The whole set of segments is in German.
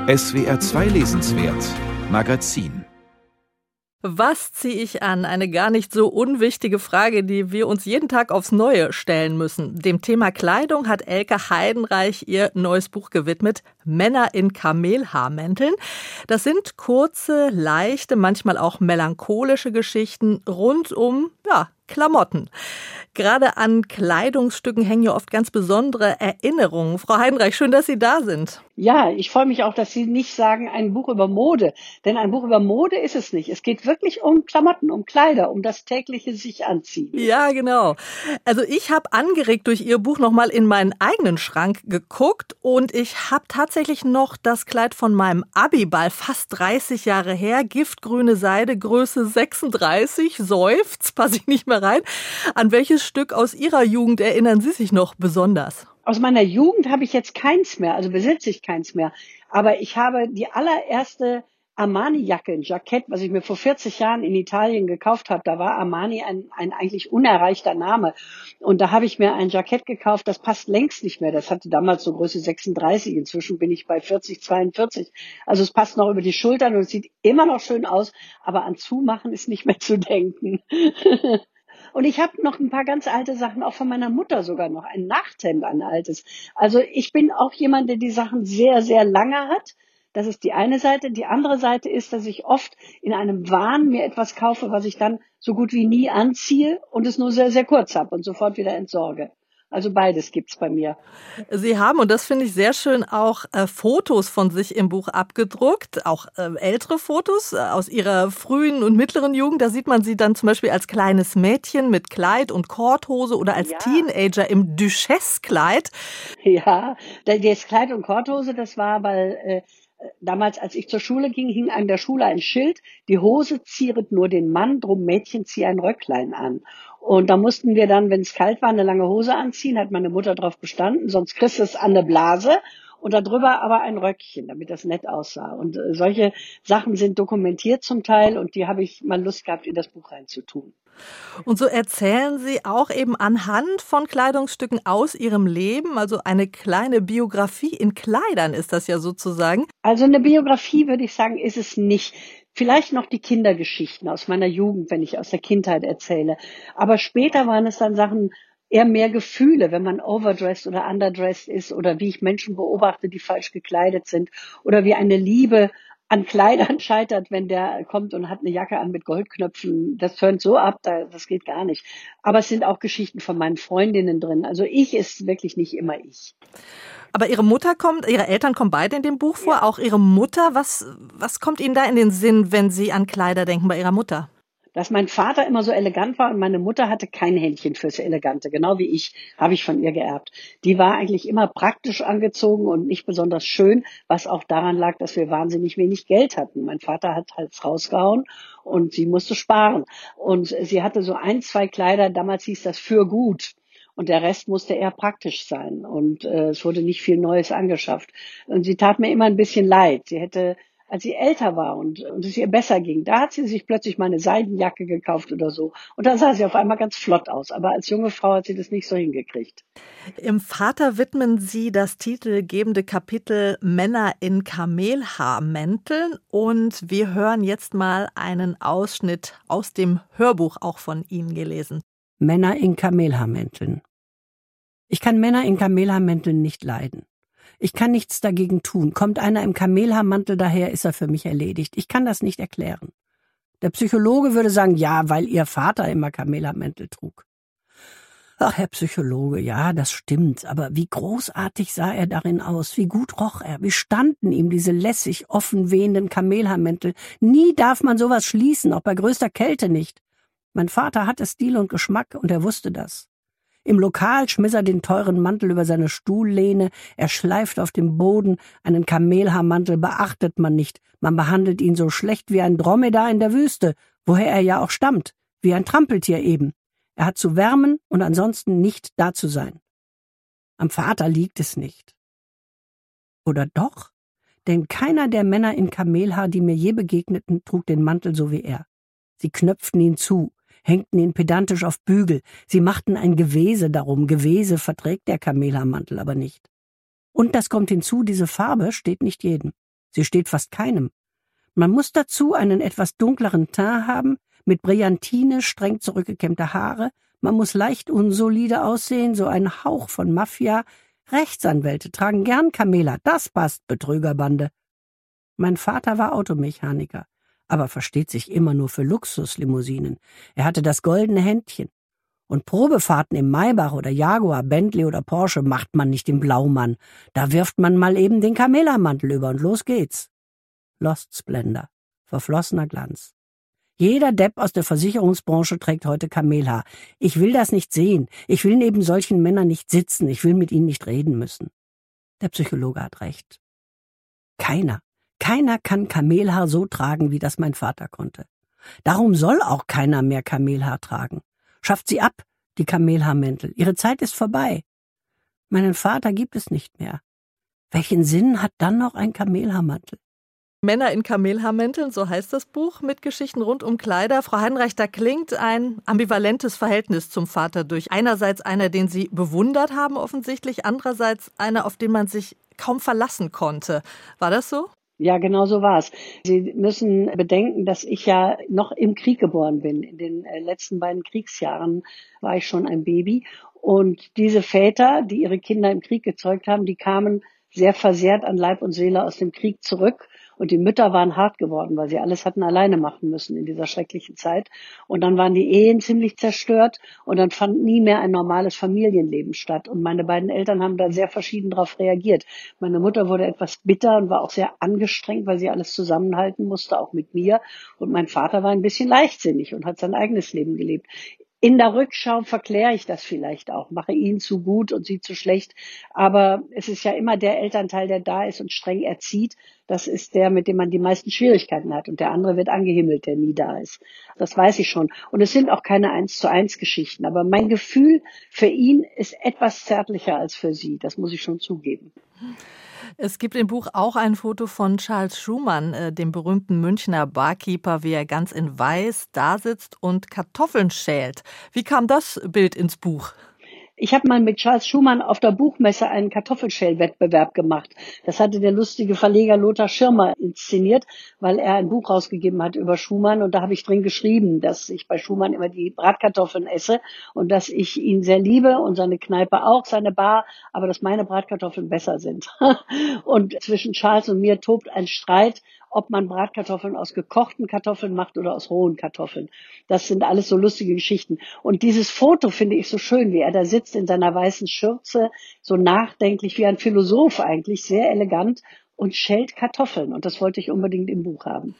SWR 2 Lesenswert Magazin. Was ziehe ich an? Eine gar nicht so unwichtige Frage, die wir uns jeden Tag aufs Neue stellen müssen. Dem Thema Kleidung hat Elke Heidenreich ihr neues Buch gewidmet, Männer in Kamelhaarmänteln. Das sind kurze, leichte, manchmal auch melancholische Geschichten rund um, Klamotten. Gerade an Kleidungsstücken hängen ja oft ganz besondere Erinnerungen. Frau Heidenreich, schön, dass Sie da sind. Ja, ich freue mich auch, dass Sie nicht sagen, ein Buch über Mode. Denn ein Buch über Mode ist es nicht. Es geht wirklich um Klamotten, um Kleider, um das tägliche sich anziehen. Ja, genau. Also ich habe angeregt durch Ihr Buch nochmal in meinen eigenen Schrank geguckt und ich habe tatsächlich noch das Kleid von meinem Abiball, fast 30 Jahre her, giftgrüne Seide, Größe 36, seufzt, passe ich nicht mehr rein. An welches Stück aus Ihrer Jugend erinnern Sie sich noch besonders? Aus meiner Jugend habe ich jetzt keins mehr, also besitze ich keins mehr. Aber ich habe die allererste Armani-Jacke, ein Jackett, was ich mir vor 40 Jahren in Italien gekauft habe. Da war Armani ein eigentlich unerreichter Name. Und da habe ich mir ein Jackett gekauft, das passt längst nicht mehr. Das hatte damals so Größe 36. Inzwischen bin ich bei 40, 42. Also es passt noch über die Schultern und es sieht immer noch schön aus. Aber an Zumachen ist nicht mehr zu denken. Und ich habe noch ein paar ganz alte Sachen, auch von meiner Mutter sogar noch, ein Nachthemd, ein altes. Also ich bin auch jemand, der die Sachen sehr, sehr lange hat. Das ist die eine Seite. Die andere Seite ist, dass ich oft in einem Wahn mir etwas kaufe, was ich dann so gut wie nie anziehe und es nur sehr, sehr kurz habe und sofort wieder entsorge. Also beides gibt's bei mir. Sie haben, und das finde ich sehr schön, auch Fotos von sich im Buch abgedruckt, auch ältere Fotos aus Ihrer frühen und mittleren Jugend. Da sieht man Sie dann zum Beispiel als kleines Mädchen mit Kleid und Korthose oder als Teenager im Duchesse-Kleid. Ja, das Kleid und Korthose, das war, weil damals, als ich zur Schule ging, hing an der Schule ein Schild, die Hose zieret nur den Mann, drum Mädchen zieh ein Röcklein an. Und da mussten wir dann, wenn es kalt war, eine lange Hose anziehen, hat meine Mutter drauf bestanden, sonst kriegst du es an der Blase und darüber aber ein Röckchen, damit das nett aussah. Und solche Sachen sind dokumentiert zum Teil und die habe ich mal Lust gehabt, in das Buch reinzutun. Und so erzählen Sie auch eben anhand von Kleidungsstücken aus Ihrem Leben, also eine kleine Biografie in Kleidern ist das ja sozusagen. Also eine Biografie, würde ich sagen, ist es nicht. Vielleicht noch die Kindergeschichten aus meiner Jugend, wenn ich aus der Kindheit erzähle. Aber später waren es dann Sachen, eher mehr Gefühle, wenn man overdressed oder underdressed ist oder wie ich Menschen beobachte, die falsch gekleidet sind oder wie eine Liebe an Kleidern scheitert, wenn der kommt und hat eine Jacke an mit Goldknöpfen. Das turnt so ab, das geht gar nicht. Aber es sind auch Geschichten von meinen Freundinnen drin. Also ich ist wirklich nicht immer ich. Aber Ihre Eltern kommen beide in dem Buch vor, ja. Auch Ihre Mutter. Was kommt Ihnen da in den Sinn, wenn Sie an Kleider denken bei Ihrer Mutter? Dass mein Vater immer so elegant war und meine Mutter hatte kein Händchen fürs Elegante, genau wie ich, habe ich von ihr geerbt. Die war eigentlich immer praktisch angezogen und nicht besonders schön, was auch daran lag, dass wir wahnsinnig wenig Geld hatten. Mein Vater hat halt rausgehauen und sie musste sparen. Und sie hatte so 1, 2 Kleider, damals hieß das für gut. Und der Rest musste eher praktisch sein. Und es wurde nicht viel Neues angeschafft. Und sie tat mir immer ein bisschen leid. Sie hätte, als sie älter war und es ihr besser ging, da hat sie sich plötzlich mal eine Seidenjacke gekauft oder so. Und dann sah sie auf einmal ganz flott aus. Aber als junge Frau hat sie das nicht so hingekriegt. Im Vater widmen Sie das titelgebende Kapitel Männer in Kamelhaarmänteln. Und wir hören jetzt mal einen Ausschnitt aus dem Hörbuch, auch von Ihnen gelesen. Männer in Kamelhaarmänteln. Ich kann Männer in Kamelhaarmänteln nicht leiden. Ich kann nichts dagegen tun. Kommt einer im Kamelhaarmantel daher, ist er für mich erledigt. Ich kann das nicht erklären. Der Psychologe würde sagen, ja, weil Ihr Vater immer Kamelhaarmäntel trug. Ach, Herr Psychologe, ja, das stimmt. Aber wie großartig sah er darin aus, wie gut roch er, wie standen ihm diese lässig offen wehenden Kamelhaarmäntel. Nie darf man sowas schließen, auch bei größter Kälte nicht. Mein Vater hatte Stil und Geschmack und er wusste das. Im Lokal schmiss er den teuren Mantel über seine Stuhllehne, er schleift auf dem Boden, einen Kamelhaarmantel beachtet man nicht, man behandelt ihn so schlecht wie ein Dromedar in der Wüste, woher er ja auch stammt, wie ein Trampeltier eben. Er hat zu wärmen und ansonsten nicht da zu sein. Am Vater liegt es nicht. Oder doch? Denn keiner der Männer in Kamelhaar, die mir je begegneten, trug den Mantel so wie er. Sie knöpften ihn zu, hängten ihn pedantisch auf Bügel, sie machten ein Gewese darum. Gewese verträgt der Kamelhaarmantel aber nicht. Und das kommt hinzu, diese Farbe steht nicht jedem. Sie steht fast keinem. Man muss dazu einen etwas dunkleren Teint haben, mit Brillantine, streng zurückgekämmte Haare, man muss leicht unsolide aussehen, so ein Hauch von Mafia. Rechtsanwälte tragen gern Kamela, das passt, Betrügerbande. Mein Vater war Automechaniker, aber versteht sich immer nur für Luxuslimousinen. Er hatte das goldene Händchen. Und Probefahrten im Maybach oder Jaguar, Bentley oder Porsche macht man nicht im Blaumann. Da wirft man mal eben den Kamela-Mantel über und los geht's. Lost Splendor, verflossener Glanz. Jeder Depp aus der Versicherungsbranche trägt heute Kamelhaar. Ich will das nicht sehen. Ich will neben solchen Männern nicht sitzen. Ich will mit ihnen nicht reden müssen. Der Psychologe hat recht. Keiner kann Kamelhaar so tragen, wie das mein Vater konnte. Darum soll auch keiner mehr Kamelhaar tragen. Schafft sie ab, die Kamelhaarmäntel. Ihre Zeit ist vorbei. Meinen Vater gibt es nicht mehr. Welchen Sinn hat dann noch ein Kamelhaarmantel? Männer in Kamelhaarmänteln, so heißt das Buch, mit Geschichten rund um Kleider. Frau Heidenreich, da klingt ein ambivalentes Verhältnis zum Vater durch. Einerseits einer, den Sie bewundert haben offensichtlich, andererseits einer, auf den man sich kaum verlassen konnte. War das so? Ja, genau so war es. Sie müssen bedenken, dass ich ja noch im Krieg geboren bin. In den letzten beiden Kriegsjahren war ich schon ein Baby. Und diese Väter, die ihre Kinder im Krieg gezeugt haben, die kamen sehr versehrt an Leib und Seele aus dem Krieg zurück. Und die Mütter waren hart geworden, weil sie alles hatten alleine machen müssen in dieser schrecklichen Zeit. Und dann waren die Ehen ziemlich zerstört und dann fand nie mehr ein normales Familienleben statt. Und meine beiden Eltern haben da sehr verschieden darauf reagiert. Meine Mutter wurde etwas bitter und war auch sehr angestrengt, weil sie alles zusammenhalten musste, auch mit mir. Und mein Vater war ein bisschen leichtsinnig und hat sein eigenes Leben gelebt. In der Rückschau verkläre ich das vielleicht auch, mache ihn zu gut und sie zu schlecht. Aber es ist ja immer der Elternteil, der da ist und streng erzieht. Das ist der, mit dem man die meisten Schwierigkeiten hat. Und der andere wird angehimmelt, der nie da ist. Das weiß ich schon. Und es sind auch keine 1:1 Geschichten. Aber mein Gefühl für ihn ist etwas zärtlicher als für sie. Das muss ich schon zugeben. Es gibt im Buch auch ein Foto von Charles Schumann, dem berühmten Münchner Barkeeper, wie er ganz in Weiß dasitzt und Kartoffeln schält. Wie kam das Bild ins Buch? Ich habe mal mit Charles Schumann auf der Buchmesse einen Kartoffelschälwettbewerb gemacht. Das hatte der lustige Verleger Lothar Schirmer inszeniert, weil er ein Buch rausgegeben hat über Schumann. Und da habe ich drin geschrieben, dass ich bei Schumann immer die Bratkartoffeln esse und dass ich ihn sehr liebe und seine Kneipe auch, seine Bar, aber dass meine Bratkartoffeln besser sind. Und zwischen Charles und mir tobt ein Streit, ob man Bratkartoffeln aus gekochten Kartoffeln macht oder aus rohen Kartoffeln. Das sind alles so lustige Geschichten. Und dieses Foto finde ich so schön, wie er da sitzt in seiner weißen Schürze, so nachdenklich wie ein Philosoph eigentlich, sehr elegant und schält Kartoffeln. Und das wollte ich unbedingt im Buch haben.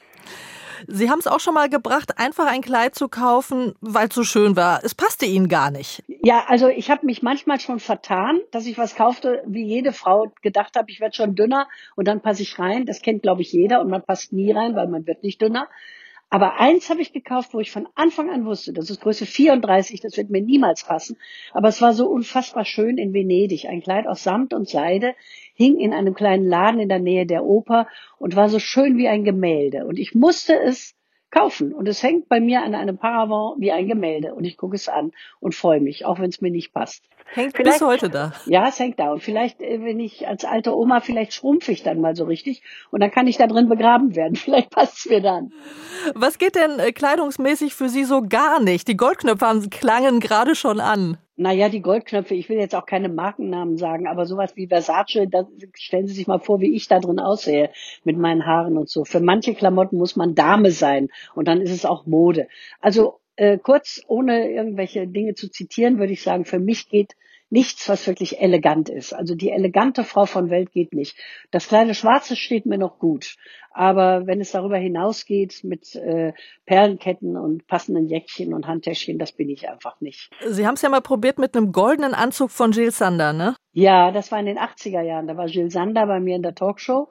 Sie haben es auch schon mal gebracht, einfach ein Kleid zu kaufen, weil es so schön war. Es passte Ihnen gar nicht. Ja, also ich habe mich manchmal schon vertan, dass ich was kaufte, wie jede Frau gedacht habe, ich werde schon dünner und dann passe ich rein. Das kennt, glaube ich, jeder und man passt nie rein, weil man wird nicht dünner. Aber eins habe ich gekauft, wo ich von Anfang an wusste, das ist Größe 34, das wird mir niemals passen. Aber es war so unfassbar schön in Venedig. Ein Kleid aus Samt und Seide hing in einem kleinen Laden in der Nähe der Oper und war so schön wie ein Gemälde. Und ich musste es kaufen. Und es hängt bei mir an einem Paravent wie ein Gemälde. Und ich gucke es an und freue mich, auch wenn es mir nicht passt. Hängt bis heute da. Ja, es hängt da. Und vielleicht, wenn ich als alte Oma, vielleicht schrumpfe ich dann mal so richtig. Und dann kann ich da drin begraben werden. Vielleicht passt es mir dann. Was geht denn kleidungsmäßig für Sie so gar nicht? Die Goldknöpfe klangen gerade schon an. Naja, die Goldknöpfe, ich will jetzt auch keine Markennamen sagen, aber sowas wie Versace, da stellen Sie sich mal vor, wie ich da drin aussehe mit meinen Haaren und so. Für manche Klamotten muss man Dame sein und dann ist es auch Mode. Also kurz, ohne irgendwelche Dinge zu zitieren, würde ich sagen, für mich geht nichts, was wirklich elegant ist. Also die elegante Frau von Welt geht nicht. Das kleine Schwarze steht mir noch gut. Aber wenn es darüber hinausgeht mit Perlenketten und passenden Jäckchen und Handtäschchen, das bin ich einfach nicht. Sie haben es ja mal probiert mit einem goldenen Anzug von Jil Sander, ne? Ja, das war in den 80er Jahren. Da war Jil Sander bei mir in der Talkshow.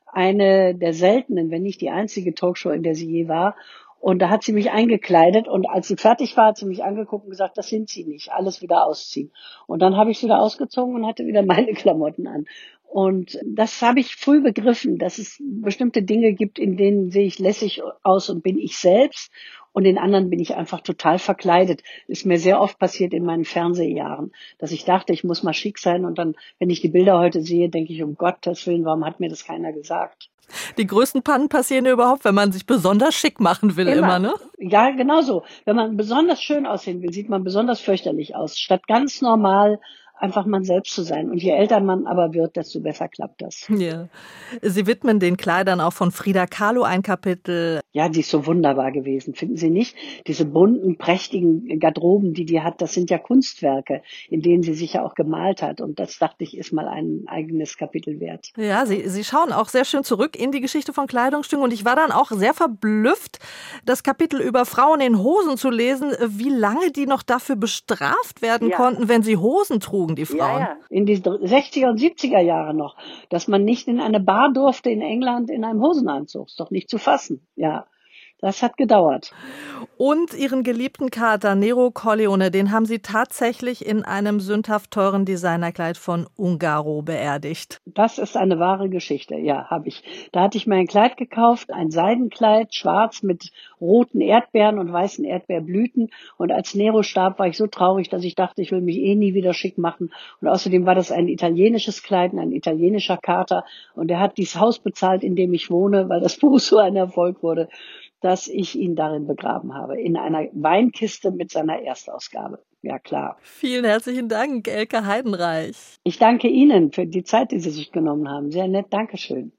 Eine der seltenen, wenn nicht die einzige Talkshow, in der sie je war. Und da hat sie mich eingekleidet und als sie fertig war, hat sie mich angeguckt und gesagt, das sind sie nicht, alles wieder ausziehen. Und dann habe ich es wieder ausgezogen und hatte wieder meine Klamotten an. Und das habe ich früh begriffen, dass es bestimmte Dinge gibt, in denen sehe ich lässig aus und bin ich selbst. und in anderen bin ich einfach total verkleidet. Ist mir sehr oft passiert in meinen Fernsehjahren, dass ich dachte, ich muss mal schick sein und dann, wenn ich die Bilder heute sehe, denke ich, um Gottes Willen, warum hat mir das keiner gesagt? Die größten Pannen passieren überhaupt, wenn man sich besonders schick machen will, immer, ne? Ja, genau so. Wenn man besonders schön aussehen will, sieht man besonders fürchterlich aus, statt ganz normal einfach man selbst zu sein. Und je älter man aber wird, desto besser klappt das. Ja. Sie widmen den Kleidern auch von Frida Kahlo ein Kapitel. Ja, die ist so wunderbar gewesen, finden Sie nicht? Diese bunten, prächtigen Garderoben, die hat, das sind ja Kunstwerke, in denen sie sich ja auch gemalt hat. Und das, dachte ich, ist mal ein eigenes Kapitel wert. Ja, Sie schauen auch sehr schön zurück in die Geschichte von Kleidungsstücken. Und ich war dann auch sehr verblüfft, das Kapitel über Frauen in Hosen zu lesen, wie lange die noch dafür bestraft werden konnten, wenn sie Hosen trugen, die Frauen. Ja. In die 60er und 70er Jahre noch, dass man nicht in eine Bar durfte in England in einem Hosenanzug. Ist doch nicht zu fassen. Ja, das hat gedauert. Und Ihren geliebten Kater Nero Corleone, den haben Sie tatsächlich in einem sündhaft teuren Designerkleid von Ungaro beerdigt. Das ist eine wahre Geschichte, ja, habe ich. Da hatte ich mir ein Kleid gekauft, ein Seidenkleid, schwarz mit roten Erdbeeren und weißen Erdbeerblüten. Und als Nero starb, war ich so traurig, dass ich dachte, ich will mich nie wieder schick machen. Und außerdem war das ein italienisches Kleid, ein italienischer Kater. Und er hat dieses Haus bezahlt, in dem ich wohne, weil das Buch so ein Erfolg wurde, dass ich ihn darin begraben habe, in einer Weinkiste mit seiner Erstausgabe. Ja, klar. Vielen herzlichen Dank, Elke Heidenreich. Ich danke Ihnen für die Zeit, die Sie sich genommen haben. Sehr nett, Dankeschön.